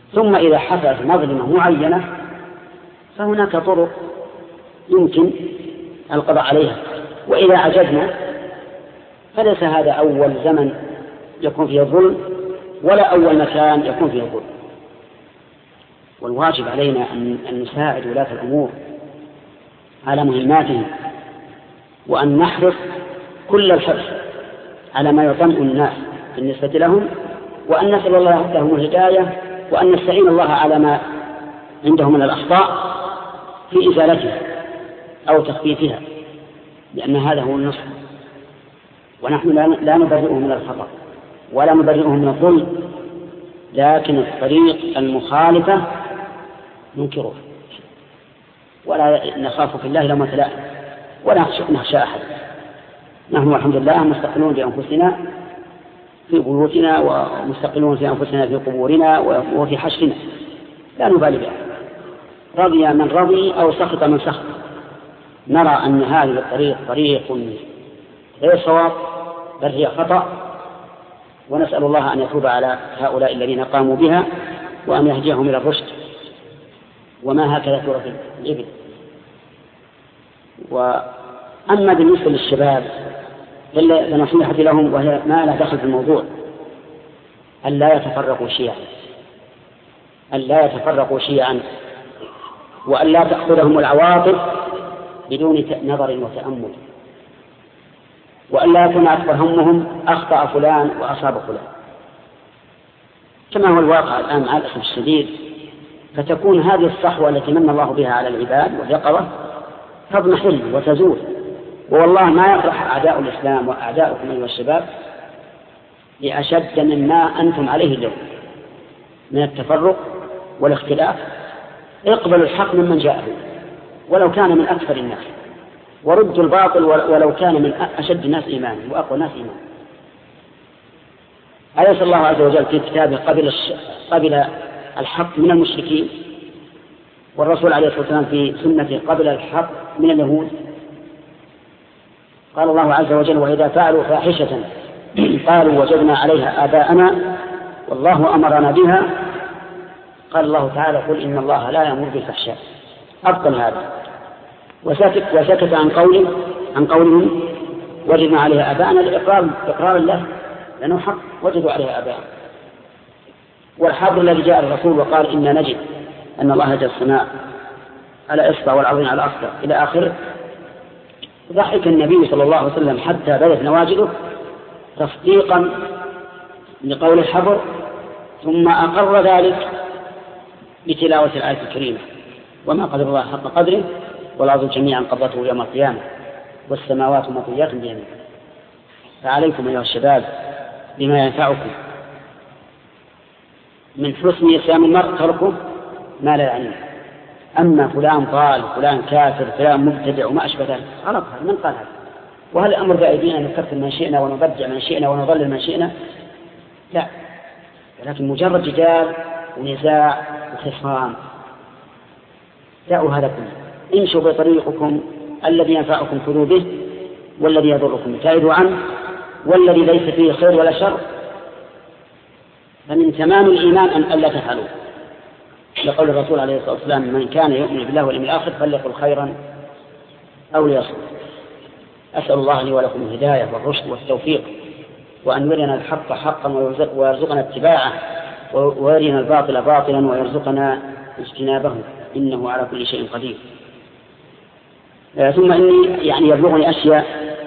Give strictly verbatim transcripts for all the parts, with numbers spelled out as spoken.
ثم إذا حصلت مظلمة معينة فهناك طرق يمكن القضاء عليها. وإذا عجزنا فليس هذا أول زمن يكون فيه الظلم ولا أول مكان يكون فيه الظلم. والواجب علينا أن نساعد ولاة الأمور على مهماتهم، وأن نحرص كل الحرص على ما يطمئن الناس بالنسبة لهم، وأن نسأل الله لهم الهداية، وأن نستعين الله على ما عندهم من الأخطاء في إزالتها أو تخفيفها، لأن هذا هو النصح. ونحن لا نبرئه من الخطأ ولا نبرئه من الظلم، لكن الطريق المخالفة ننكره ولا نخاف في الله لومة لائم ولا نخشى أحد. نحن والحمد لله مستقلون بأنفسنا في بيوتنا، ومستقلون في أنفسنا في قبورنا وفي حشرنا، لا نبالي بها، رضي من رضي أو سخط من سخط. نرى أن هذه الطريق طريق غير صواب بل هي خطأ، ونسأل الله أن يتوب على هؤلاء الذين قاموا بها وأن يهديهم إلى الرشد. وما هكذا سورة الإبل. وأما بالنسبة للشباب فنصيحتي لهم، وهي ما لا دخل في الموضوع، أن لا يتفرقوا شيعا أن لا يتفرقوا شيعا وأن لا تأخذهم العواطف بدون نظر وتأمل، وأن لا يكون أكبر همهم أخطأ فلان وأصاب فلان، كما هو الواقع الآن مع الأسف الشديد. فتكون هذه الصحوة التي من الله بها على العباد واليقظة تضمحل وتزول. والله ما يفرح أعداء الإسلام وأعداؤكم أيها الشباب لأشد مما أنتم عليه اليوم من التفرق والاختلاف. اقبلوا الحق ممن جاءه ولو كان من أكثر الناس، وردوا الباطل ولو كان من أشد الناس إيمانا وأقوى الناس إيمانا. أليس الله عز وجل في كتابه قبل, الش... قبل الحق من المشركين، والرسول عليه الصلاة والسلام في سنته قبل الحق من اليهود؟ قال الله عز وجل: وإذا فعلوا فاحشة قالوا وجدنا عليها آباءنا والله أمرنا بها. قال الله تعالى: قل إن الله لا يأمر بالفحشاء. أبطل هذا وسكت, وسكت عن قول عن قولهم وجدنا عليها آباءنا لإقرار إقرار الله، لأنه حق وجدوا عليها آباءنا. والحبر الذي جاء الرسول وقال إن نجد أن الله جل السماء على إصبع والعظيم على أصبع إلى آخر. ضحك النبي صلى الله عليه وسلم حتى بدت نواجذه تصديقا لقول الحبر، ثم أقر ذلك بتلاوة الآية الكريمة: وما قدر الله حق قدره والأرض جميعا قبضته يوم القيامة والسماوات مطويات بيمينه. فعليكم أيها الشباب بما ينفعكم. من حسن إسلام المرء تركه ما لا يعنيه. أما فلان ضال فلان كافر فلان مبتدع وما أشبه ذلك، غلط. من قال هذا؟ وهل الأمر بأيدينا نكفر من شئنا ونبدع من شئنا ونضلل من شئنا؟ لا، ولكن مجرد جدال ونزاع وخصام. دعوا هذا كله، امشوا بطريقكم، الذي ينفعكم خذوا به، والذي يضركم ابتعدوا عنه، والذي ليس فيه خير ولا شر. فمن تمام الإيمان أن ألا تفعلوا، لقول الرسول عليه الصلاة والسلام: من كان يؤمن بالله واليوم الآخر فليقل خيرا أو ليصمت. أسأل الله لي ولكم الهداية والرشد والتوفيق، وأن يرينا الحق حقا ويرزقنا اتباعه، ويرينا الباطل باطلا ويرزقنا اجتنابه، إنه على كل شيء قدير. ثم إني يعني يبلغني أشياء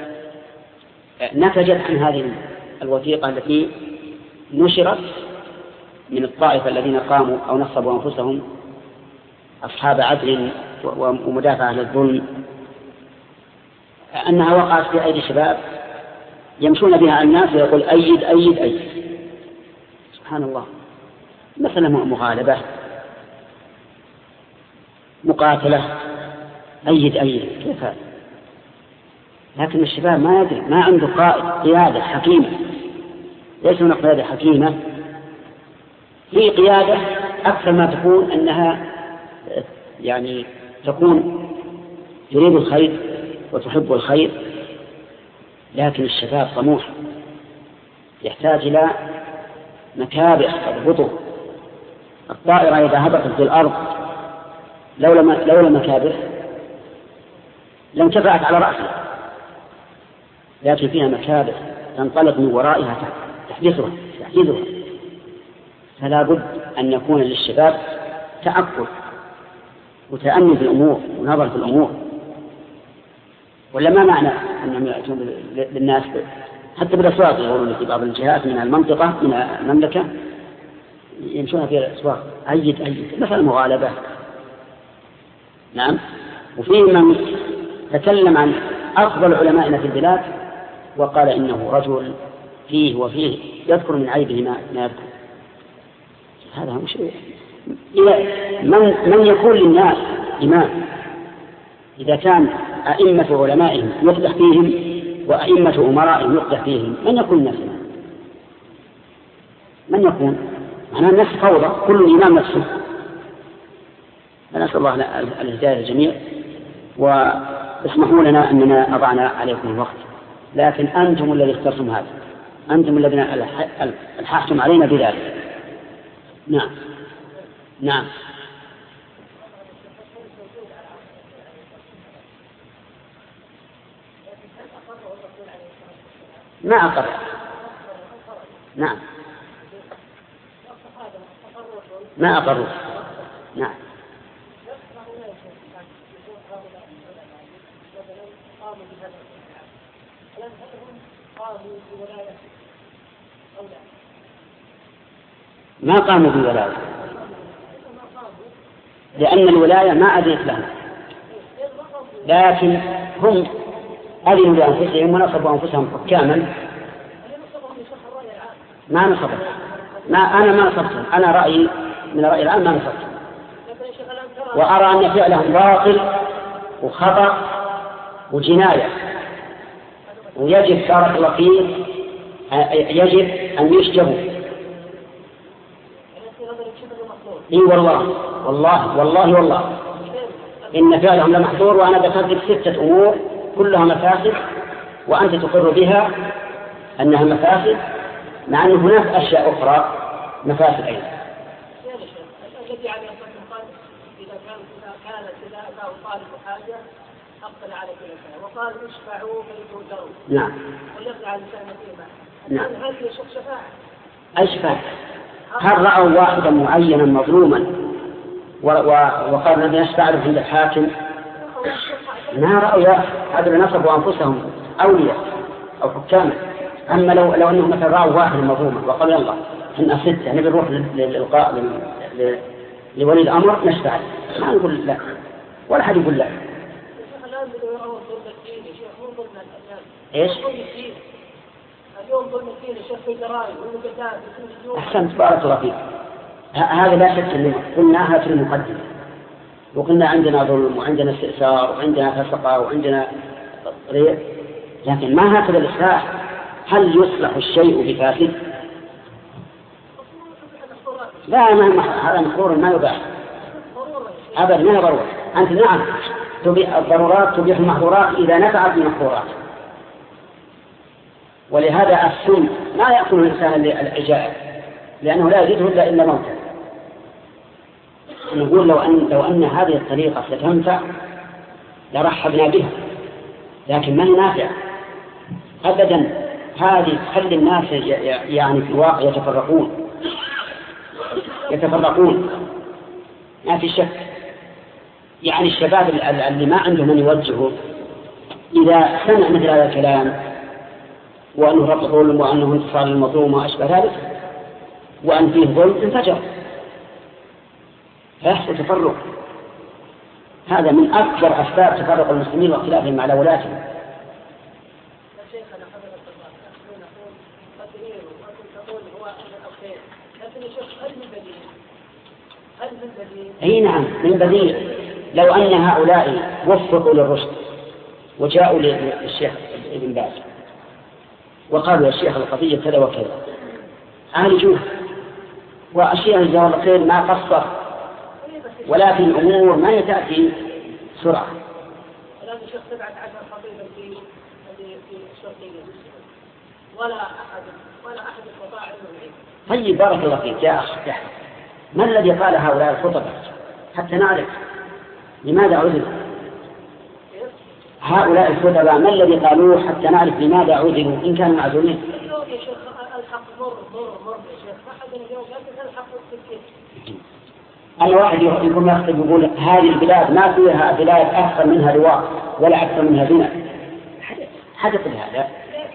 نتجت عن هذه الوثيقة التي نشرت من الطائفة الذين قاموا أو نصبوا أنفسهم أصحاب عدل ومدافعة للظلم، أنها وقعت في أيدي شباب يمشون بها الناس ويقول أيد أيد أيد. سبحان الله، مثلا مغالبة، مقاتلة، أيد أيد، كيف هذا؟ لكن الشباب ما يدري، ما عنده قائد قيادة حكيمة. ليس هناك قيادة حكيمة، في قيادة أكثر ما تكون أنها يعني تكون تريد الخير وتحب الخير، لكن الشباب طموح يحتاج إلى مكابح تضبطه الطائرة إذا هبطت في الأرض لولا لولا مكابح لانتفعت على رأسها، لكن فيها مكابح تنطلق من ورائها تحدثها تحدثها فلا بد أن يكون للشباب تأكل وتأمل في الأمور ونظر في الأمور. ولا ما معنى أنهم يأتون للناس حتى بالأسواق، يقولون في بعض الجهات من المنطقة من المملكة يمشون في الأسواق أيد أيد مثل مغالبة. نعم. وفيه من تكلم عن أفضل علمائنا في البلاد وقال إنه رجل فيه وفيه يذكر من عيبه ما, ما يذكر. هذا مش من, من يكون للناس إمام إذا كان أئمة علمائهم يقدح فيهم وأئمة أمرائهم يقدح فيهم، من يكون الناس إمام؟ من يكون؟ معنى الناس فوضى، كل إمام نفسه. فنسأل الله الهداية للجميع. واسمحوا لنا أننا أضعنا عليكم الوقت، لكن أنتم الذين اخترتم هذا، أنتم الذين ألححتم علينا بذلك. نعم نعم. ما أقر. نعم ما أقروا. نعم. ما قاموا بالولاية لأن الولاية ما أذنت لهم، لكن هم أذنوا لأنفسهم ونصبوا أنفسهم حكاما. ما نصبوا ما أنا ما نصبتهم، أنا رأيي من رأي الآن ما نصبتهم، وأرى أن فعلهم باطل وخطأ وجناية، ويجب بارك الله فيه يجب أن يشجبوا. إي والله والله والله والله إن فعلهم لمحظور، وأنا ذكرت ستة أمور كلها مفاسد وأنت تقر بها أنها مفاسد، مع أن هناك أشياء أخرى مفاسد أيضا. الذي عليه الصلاة إذا كان كانت إذا أتاه طالب حاجة أقبل على كل شيء وقال اشفعوا فلتؤجروا. نعم. ويقع لسان فيما. نعم. هذه شيخ شفاعة. أشفع. هل رأوا واحدا معينا مظلوما وقال الذي يشفع له عند الحاكم؟ ما رأوا هذا نصبوا أنفسهم أولياء أو حكاما. أما لو لو أنهم مثلا رأوا واحدا مظلوما وقالوا يلا إحنا ستة نبي نروح للإلقاء لولي الأمر نشفع، ما نقول لا ولا حد يقول لا. إيش؟ اليوم ظلم الدين الشيخ في الجرائم والمقدام. أحسنت بارك الله فيك. هذا لا شك أنه قلناها في المقدمة، وقلنا عندنا ظلم وعندنا استئثار وعندنا فسقة وعندنا ريع، لكن ما هكذا الإصلاح. هل يصلح الشيء بفاسد؟ لا، ما هذا مخرور ما يباح أبدا، ما هي ضرورة. أنت نعم تبيح الضرورات تبيح المحظورات إذا نفعت المحظورات. ولهذا السم ما يأكل الإنسان للعجائب لأنه لا يجده إلا إلا موتا. نقول لو أن لو أن هذه الطريقة ستنفع لرحبنا بها، لكن ما هي نافعة أبدا. هذه تخلي الناس يعني في الواقع يتفرقون يتفرقون ما في شك. يعني الشباب اللي ما عنده من يوجهه إذا سمع مثل هذا الكلام وأنه رفض ظلم وأنه انتصار للمظلوم وأشبه ذلك وأن فيه ظلم انفجر فيحصل تفرق. هذا من أكبر أسباب تفرق المسلمين واختلافهم على ولاتهم. أي نعم من بديل. لو أن هؤلاء وفقوا للرشد وجاءوا للشيخ ابن باز وقالوا يا شيخ القضية كذا وكذا عالجوه، وأشياء جزاه الله خير ما قصر، ولكن الأمور ما تأتي بسرعة. الآن الشيخ سبعة عشر خطيبا في في الشرقية ولا أحد ولا أحد استطاع أن يعيد. طيب بارك الله فيك يا أخي. ما الذي قال هؤلاء الخطبة حتى نعرف لماذا عذروا؟ هؤلاء الخطبة ما الذي قالوه حتى نعرف لماذا عذروا إن كانوا معذورين؟ أنا واحد يكون يخطب يقول هذه البلاد ما فيها بلاد أكثر منها لواء ولا أكثر منها بناء. حدث هذا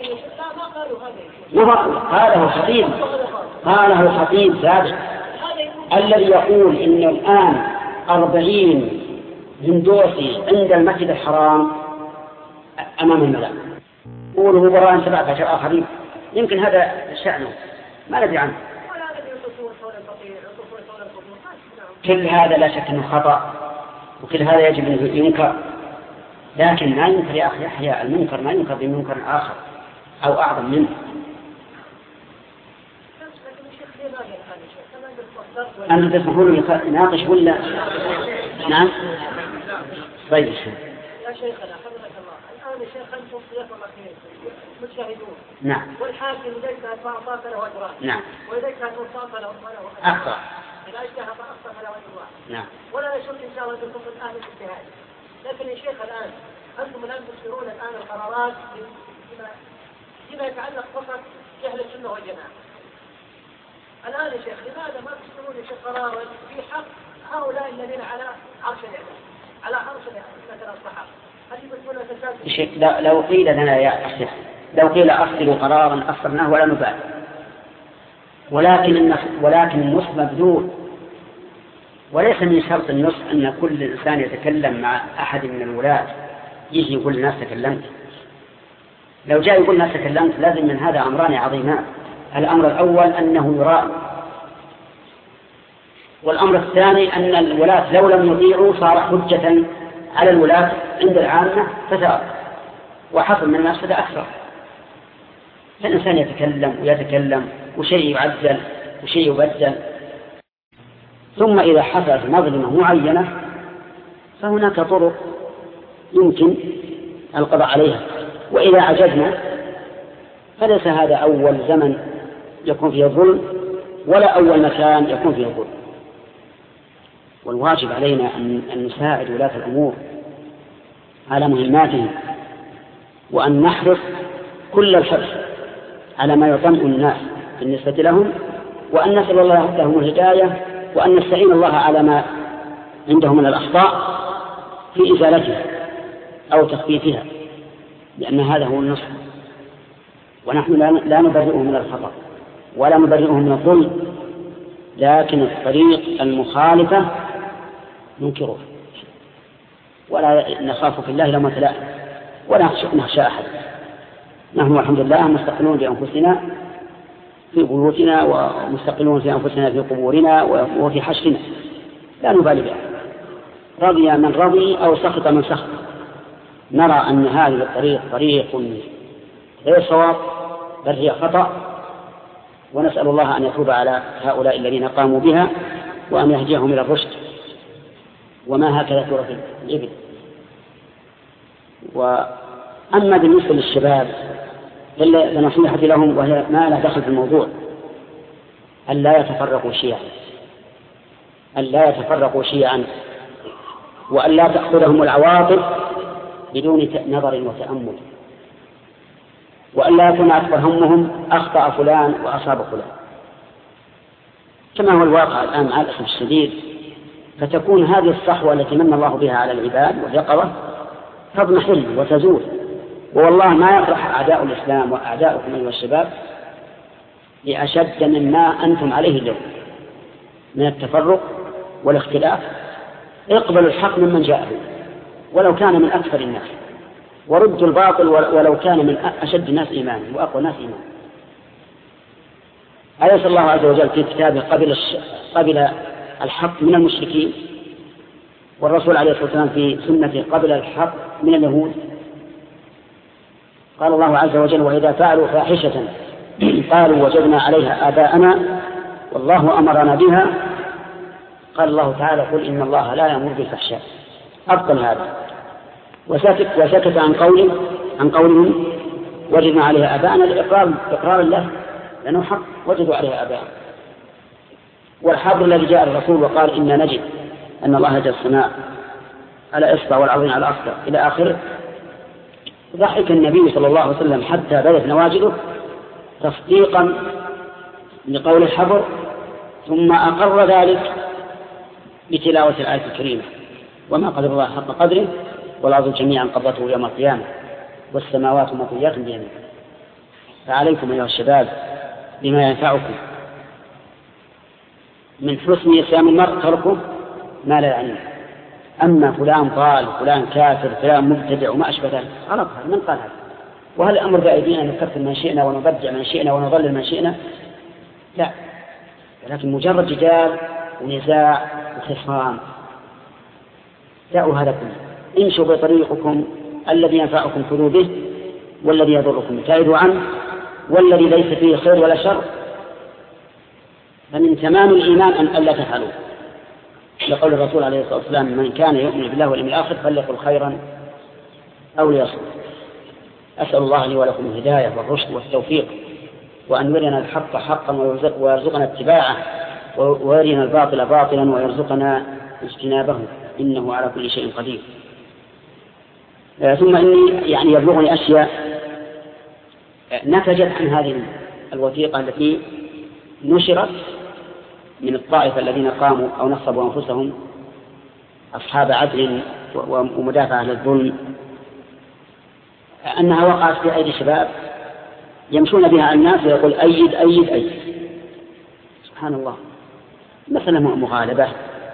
قاله خطيب قاله خطيب سابق الذي يقول إن الآن أربعين هندوسي عند المسجد الحرام أمام الملأ يقولوا براء سبعة عشر آخرين. يمكن هذا شأنه ما ندري عنه. كل هذا لا شك أنه خطأ وكل هذا يجب أن ينكر، لكن ما ينكر يا أخي يحيى المنكر ما ينكر بمنكر آخر أو أعظم منه. أنت تسمحون لي ناقش ولا نعم؟ طيب يا شيخنا حفظك الله، الآن الشيخ أنتم في يوم الأخير متشاهدون. نعم. والحاكم إذا كان فأعطاك له أجران. نعم. وإذا كان وصاك له أجران. أخطأ. إذا اجتهد فأخطأ له أجران. نعم. ولا نشك إن شاء الله أنكم من أهل الاجتهاد. لكن يا شيخ الآن أنتم الآن تسيرون الآن القرارات فيما فيما يتعلق فقط جهل السنة والجماعة. الآن يا شيخ لماذا ما تسيرون يا شيخ قرارا في حق هؤلاء الذين على عرش الإعلام على عرش مثلا الصحابة؟ لو قيل لنا يا أخي لو قيل أصدروا قرارا أصدرناه ولا نبالي، ولكن ولكن النصح مبذول، وليس من شرط النصح أن كل إنسان يتكلم مع أحد من الولاة يجي يقول الناس تكلمت. لو جاء يقول الناس تكلمت لازم من هذا أمران عظيمان. الأمر الأول أنه يراء، والأمر الثاني أن الولاة لو لم يطيعوا صار حجة على الولاة عند العامة فساد وحصل من المفسدة أكثر. فالإنسان يتكلم ويتكلم وشيء يعدل وشيء يبدل، ثم إذا حصلت مظلمة معينة فهناك طرق يمكن القضاء عليها. وإذا عجزنا فليس هذا أول زمن يكون فيه الظلم ولا أول مكان يكون فيه الظلم. والواجب علينا أن نساعد ولاة الأمور على مهماتهم، وأن نحرص كل الحرص على ما يطمئن الناس بالنسبة لهم، وأن نسأل الله لهم الهداية، وأن نستعين الله على ما عندهم من الأخطاء في إزالتها أو تخفيفها، لأن هذا هو النصح. ونحن لا نبرئهم من الخطأ ولا نبرئهم من الظلم، لكن الطريق المخالفة ننكره ولا نخاف في الله لومة لائم ولا نخشى أحد. نحن الحمد لله مستقلون بأنفسنا في بيوتنا ومستقلون في أنفسنا في قبورنا وفي حشرنا، لا نبالي بها، رضي من رضي أو سخط من سخط. نرى أن هذه الطريق طريق غير صواب بل هي خطأ، ونسأل الله أن يتوب على هؤلاء الذين قاموا بها وأن يهديهم إلى الرشد. وما هكذا تورث الإبل. وأما بالنسبة للشباب فنصيحة لهم، وهي ما لا دخل في الموضوع، أن لا يتفرقوا شيعا أن لا يتفرقوا شيعا وأن لا تأخذهم العواطف بدون نظر وتأمل، وأن لا يكون أكبر همهم أخطأ فلان وأصاب فلان كما هو الواقع الآن مع الأسف الشديد. فتكون هذه الصحوة التي من الله بها على العباد واليقظة تضمحل وتزول. والله ما يفرح أعداء الإسلام وأعداؤكم أيها الشباب لأشد مما أنتم عليه اليوم من التفرق والاختلاف. اقبلوا الحق ممن جاءه ولو كان من أكثر الناس، وردوا الباطل ولو كان من أشد الناس إيمانا وأقوى الناس إيمانا. أليس الله عز وجل في كتابه قبل قبل الحق من المشركين، والرسول عليه الصلاة والسلام في سنته قبل الحق من اليهود؟ قال الله عز وجل: وإذا فعلوا فاحشة قالوا وجدنا عليها آباءنا والله أمرنا بها. قال الله تعالى: قل إن الله لا يأمر بالفحشاء. أبطل هذا وسكت, وسكت عن قوله عن قولهم وجدنا عليها آباءنا لإقرار إقرار الله، لأنه حق وجدوا عليها آباءنا. والحبر الذي جاء الرسول وقال إنا نجد أن الله جل السماء على إصبع والعظيم على أصبع إلى آخره. ضحك النبي صلى الله عليه وسلم حتى بدت نواجذه تصديقا لقول الحبر، ثم أقر ذلك بتلاوة الآية الكريمة: وما قدر الله حق قدره والأرض جميعا قبضته يوم القيامة والسماوات مطويات بيمينه. فعليكم أيها الشباب بما ينفعكم من حسن إسلام المرء تركه ما لا يعنيه. أما فلان ضال فلان كافر فلان مبتدع وما أشبه ذلك، غلط. من قال هذا؟ وهل الأمر بأيدينا أن نكفر من شئنا ونبدع من شئنا ونضلل من شئنا؟ لا، ولكن مجرد جدال ونزاع وخصام. دعوا هذا كله، امشوا بطريقكم الذي ينفعكم خذوا به، والذي يضركم ابتعدوا عنه، والذي ليس فيه خير ولا شر فمن تمام الإيمان أن ألا تفعلوا. لقول الرسول عليه الصلاة والسلام: من كان يؤمن بالله واليوم الآخر فليقل خيرا أو ليصمت. أسأل الله لي ولكم الهداية والرشد والتوفيق، وأن يرينا الحق حقا ويرزقنا اتباعه، ويرينا الباطل باطلا ويرزقنا اجتنابه، إنه على كل شيء قدير. ثم إني يعني يبلغني أشياء نتجت عن هذه الوثيقة التي نشرت من الطائفة الذين قاموا أو نصبوا أنفسهم أصحاب عدل ومدافعة للظلم، أنها وقعت في أيدي شباب يمشون بها الناس ويقول أيد أيد أيد. سبحان الله، مثلا مغالبة،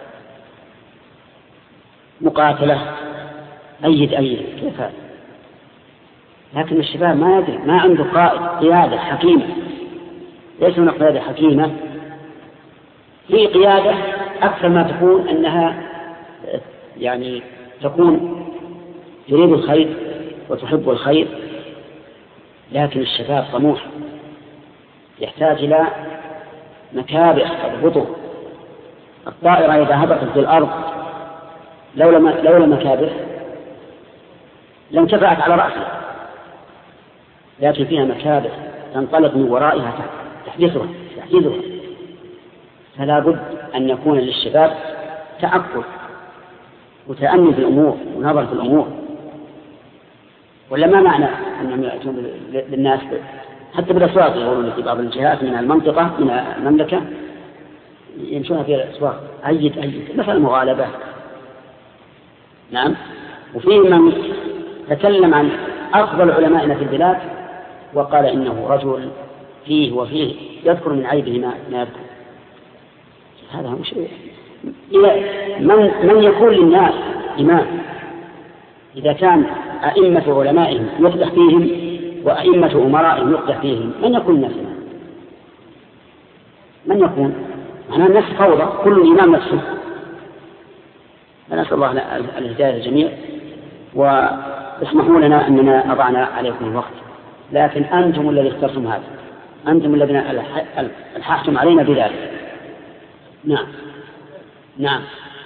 مقاتلة، أيد أيد، كيف هذا؟ لكن الشباب ما يدري، ما عنده قائد قيادة حكيمة. ليس هناك قيادة حكيمة، في قيادة أكثر ما تكون أنها يعني تكون تريد الخير وتحب الخير، لكن الشباب طموح يحتاج إلى مكابح تضبطه. الطائرة إذا هبطت في الأرض لولا لولا مكابح لم تفعت على رأسها، لكن فيها مكابح تنطلق من ورائها تحدثها تحدثها. فلا بد أن يكون للشباب تعقل وتأمل في الأمور ونظر في الأمور، ولا ما معنى أنهم يأتون للناس حتى بالأسواق، يقولون في بعض الجهات من المنطقة من المملكة يمشون في الأسواق أيد أيد، مثل مغالبة. نعم. وفيه من تكلم عن أفضل علمائنا في البلاد وقال إنه رجل فيه وفيه يذكر من عيبه ما يذكر. هذا مش من من يكون للناس إمام إذا كان أئمة علمائهم يقدح فيهم وأئمة أمرائهم يقدح فيهم، من يكون الناس إمام؟ من يكون؟ معناه الناس فوضى، كل إمام نفسه. فنسأل الله الهداية الجميع، واسمحوا لنا أننا أضعنا عليكم الوقت، لكن أنتم الذي اخترتم هذا، أنتم الذين ألححتم علينا بذلك. نعم نعم.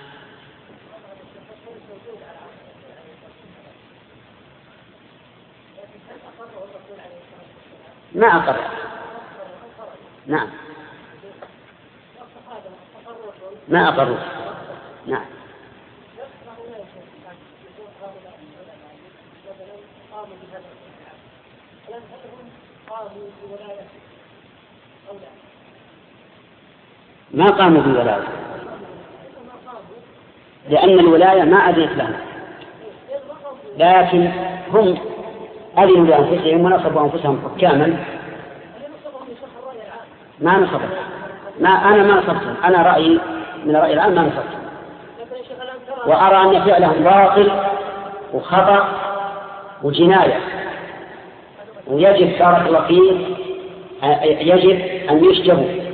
ما أقر. نعم ما أقروا. نعم. ما قاموا بالولاية، لأن الولاية ما أذنت لهم، لكن هم أذنوا لأنفسهم ونصبوا أنفسهم حكاما. ما نصبوا، ما أنا ما نصبتهم، أنا رأيي من رأي العام ما نصبتهم، وأرى أن فعلهم باطل وخطأ وجناية، ويجب بارك الله فيه يجب أن يشجبوا.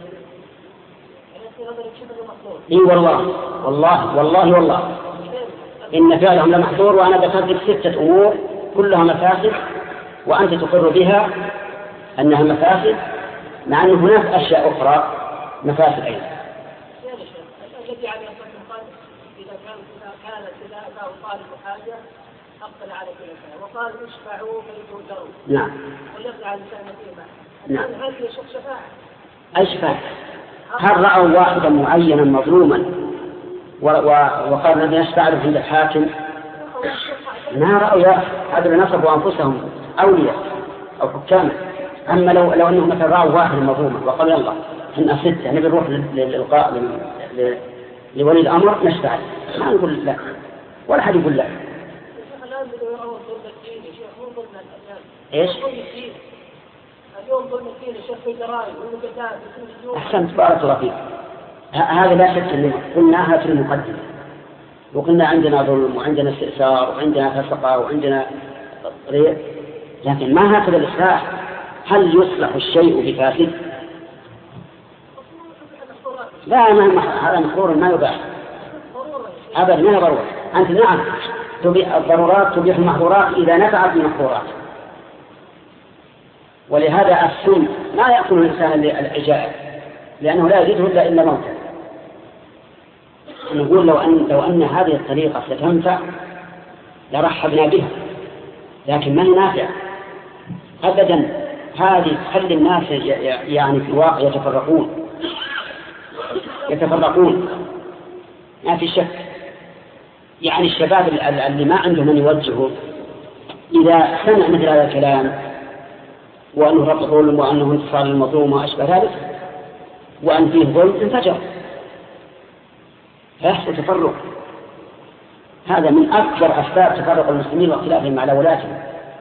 إي والله والله والله والله إن فعلهم لمحظور، وأنا ذكرت ستة أمور كلها مفاسد وأنت تقر بها أنها مفاسد، مع أن هناك أشياء أخرى مفاسد أيضا. الذي عليه الصلاة إذا كان إذا كانت إذا أتاه طالب حاجة أقبل على كل شيء وقال اشفعوا فلتؤجروا. نعم. وليقضي على لسان فيما. نعم. هذه شفاعة. أشفع هل رأوا واحدا معينا مظلوما وقالوا الذي نستعرف عند الحاكم؟ ما رأوا هذا نصبوا أنفسهم أولياء أو حكاما. أما لو لو أنهم مثلا رأوا واحدا مظلوما وقالوا يلا احنا ستة نبي نروح للإلقاء لولي الأمر نستعرف، ما نقول لا ولا حد يقول لا. ايش؟ اليوم ظلم الدين الشيخ في الجرائم والمقدات أحسنت بارك الله فيك. هذا لا شك أنه قلناها في المقدمة وقلنا عندنا ظلم وعندنا استئثار وعندنا فسقة وعندنا ريع، لكن ما هكذا الإصلاح. هل يصلح الشيء بفاسد؟ لا ما هذا مخرور ما يباح أبدا، ما هي ضرورة. أنت نعم تبيح الضرورات تبيح المحظورات إذا نفعت المحظورات، ولهذا السم ما يأكل الإنسان العجائب لأنه لا يجده إلا إلا موتا. نقول لو أن لو أن هذه الطريقة ستنفع لرحبنا بها، لكن ما هي نافعة أبدا. هذه تخلي الناس يعني في الواقع يتفرقون يتفرقون ما في شك. يعني الشباب اللي ما عنده من يوجهه إذا سمع مثل هذا الكلام وأنه رفض ظلم وأنه انتصار للمظلوم وأشبه ذلك وأن فيه ظلم انفجر فيحصل تفرق. هذا من أكبر أسباب تفرق المسلمين واختلافهم على ولاتهم.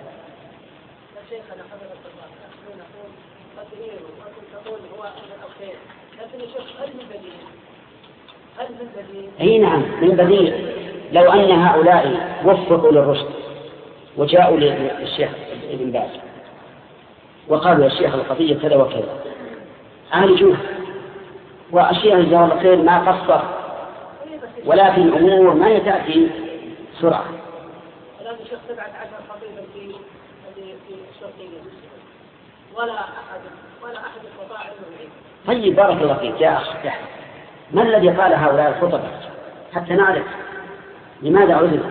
أي نعم من بديل. لو أن هؤلاء وفقوا للرشد وجاءوا للشيخ ابن باز وقالوا يا شيخ القضية كذا وكذا عالجوه، وأشياء جزاه الله خير ما قصر، ولكن الأمور ما تأتي بسرعة. الآن الشيخ سبعة عشر خطيبا في في الشرقية ولا أحد ولا أحد استطاع أن. طيب بارك الله فيك يا أخ، ما الذي قال هؤلاء الخطبة حتى نعرف لماذا عذروا؟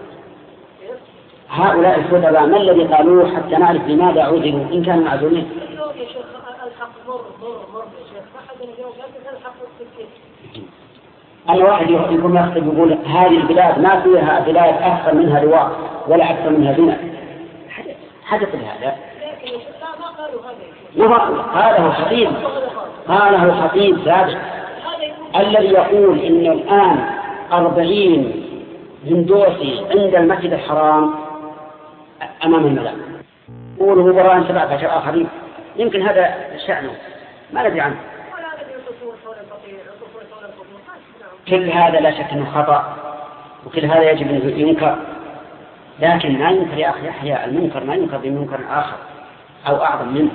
هؤلاء الخطبة ما الذي قالوه حتى نعرف لماذا عذروا إن كانوا معذورين؟ اليوم يا شيخ الحق مر مر مر يا شيخ ما حد اليوم لكن الحق كثير. أنا واحد يقول يخطب يقول هذه البلاد ما فيها بلاد أكثر منها لواء ولا أكثر منها بناء. حدث بهذا؟ ما قالوا هذا. ما قاله خطيب قاله خطيب سابق الذي يقول إن الآن أربعين هندوسي عند المسجد الحرام أمام الملأ قوله براء سبعة عشر آخرين. يمكن هذا شأنه ما ندري عنه. كل هذا لا شك أنه خطأ وكل هذا يجب أن ينكر، لكن ما ينكر يا أخي يحيى المنكر ما ينكر بمنكر آخر أو أعظم منه.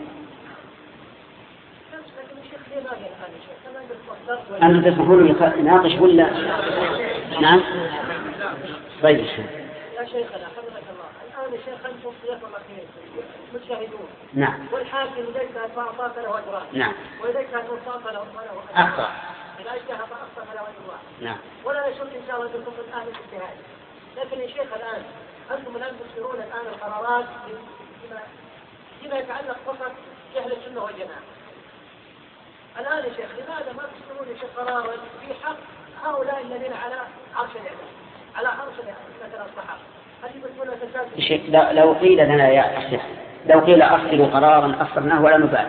أنت تسمحوا له يناقش ولا؟ نعم. طيب. يا شيخنا حفظك الله، الآن يا شيخ أنتم ضيوف الأخير متشاهدون. نعم. والحاكم إذا كان أعطاك له أجران. نعم. وإذا كان أعطاك له أجران. أخطأ. إذا اجتهد أخطأ له أجران. نعم. ولا نشك إن شاء الله أنكم من أهل الاجتهاد. لكن يا شيخ الآن أنتم الآن تشيرون الآن القرارات فيما فيما يتعلق فقط جهل السنة والجماعة. الآن يا شيخ لماذا ما تشيرون يا شيخ قرارا في حق هؤلاء الذين على عرش العباد على عرش مثلا الصحابة؟ شيخ لو قيل لنا يا أخي لو قيل أصلوا قرارا أصلناه ولا نبالي،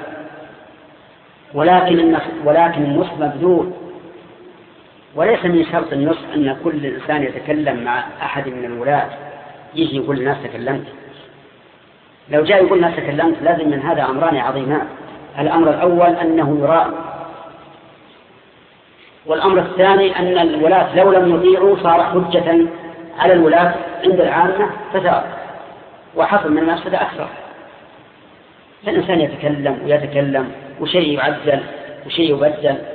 ولكن ولكن النصح مبذول، وليس من شرط النصح أن كل إنسان يتكلم مع أحد من الولاة يجي يقول الناس تكلمت. لو جاء يقول الناس تكلمت لازم من هذا أمران عظيمان. الأمر الأول أنه يراعي، والأمر الثاني أن الولاة لو لم يطيعوا صار حجة على الولاة عند العامة فساد وحصل من المفسدة أكثر. فالإنسان يتكلم ويتكلم وشيء يعدل وشيء يبدل